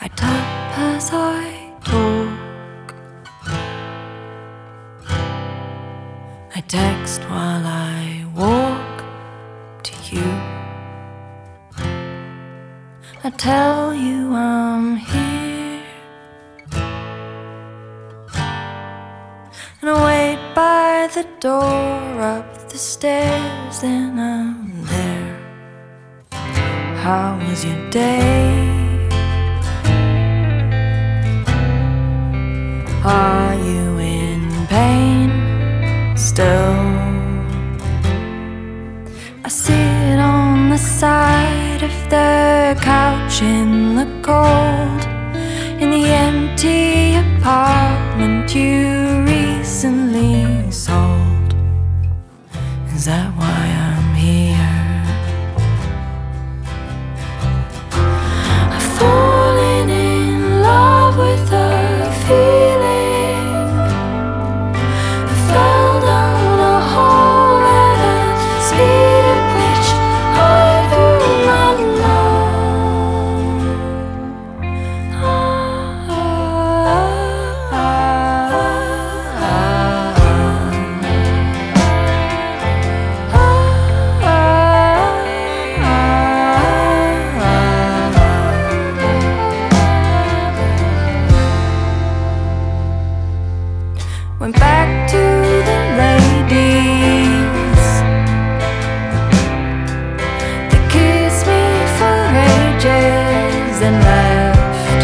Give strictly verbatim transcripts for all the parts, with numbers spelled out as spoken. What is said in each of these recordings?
I tap as I talk, I text while I walk to you. I tell you I'm here, and I wait by the door up the stairs, then I'm there. How was your day? Are you in pain still? I sit on the side of the couch in the cold, in the empty apartment you recently sold. Is that why I'm here? I've fallen in love with a feeling. I fell down a hole at a speed at which I do not know. Ah, ah, went back to the ladies. They kissed me for ages and left.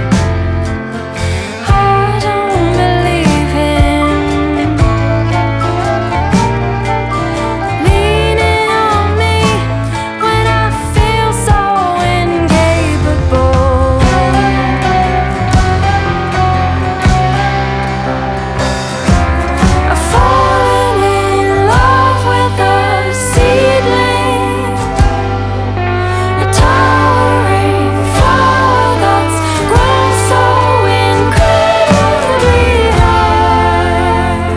I don't believe him leaning on me when I feel so incapable. I've fallen in love with a seedling, a towering flower that's grown so incredibly high.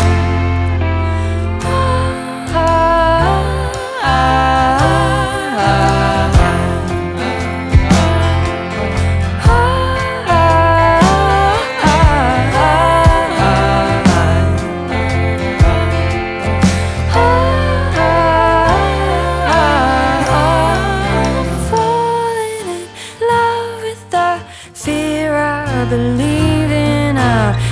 Falling in love with the fear I believe in. I